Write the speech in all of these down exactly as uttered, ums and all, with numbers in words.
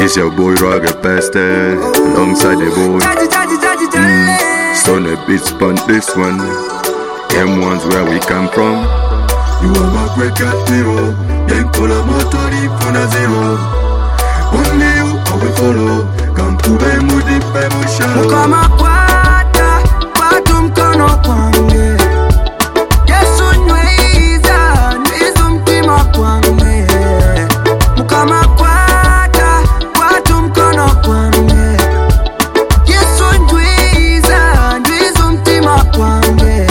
It's your boy Roger Pastel, alongside the boy mm. Sonny Beats on this one. M one's where we come from. You are my great hero. Then call a motor for a zero. Only you I will follow. Come to the moody emotion. Mukama kwata, kwatu mkono kwange. Yesu nyweza, nwizu mtima kwange. Mukama kwata, kwatu mkono kwange. Yesu nyweza, nwizu mtima kwange.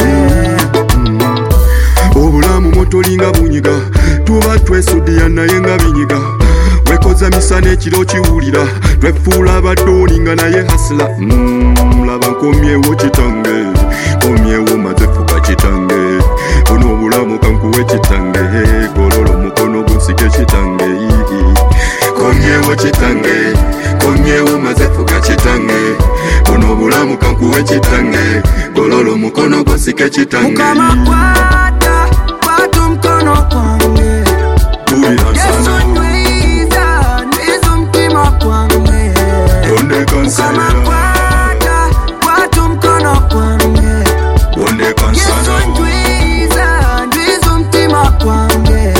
Obulamu motolinga bunyiga, tuba twesudiya naye nga binyiga. Wekoza misana ekiro kiwulira, twefuula abaddoolinga naye hasila. Mm, laba nkomyewo kitange, nkomyewo maze fuka kitange. Buno obulamu kankuwe kitange, gololo mukono gunsike kitange. Nkomyewo kitange, nkomyewo maze fuka kitange. Buno obulamu kankuwe kitange, gololo mukono gunsike kitange. Mukama kwata, kwatu mkono kwange. Yesu nyweza, nwizu mtima kwange. Mukama kwata, kwatu mkono kwange. Yesu nyweza, nwizu mtima kwange.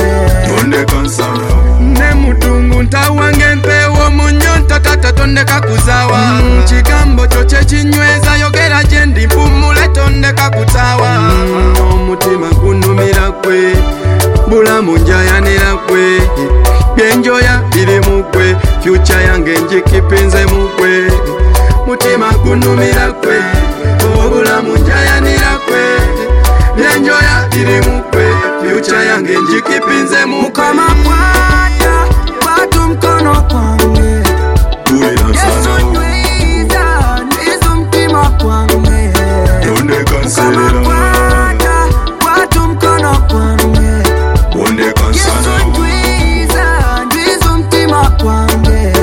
Ne mutungu ntawange mpewo munyonta tata tondeka kuzawa. mm. Chigambo cho chekinyweza yogera jendi mpumule tondeka kutawa. mm. Omutima kunumira kwe, bulamu njayanira kwe. Byenjoya biri mukwe, future yange njikipinze mukwe. Mutima kunumira kwe, obulamu njayanira kwe. Byenjoya biri mukwe, future yange njikipinze mukwe. Mukama kwata, kwatu mkono kwange. Yesu nyweza, nwizu mtima kwange. Mukama kwata, kwatu mkono kwange. Yesu nyweza, nwizu mtima kwange.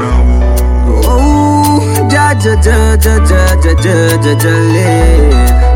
Oh, ja ja ja ja ja ja ja ja ja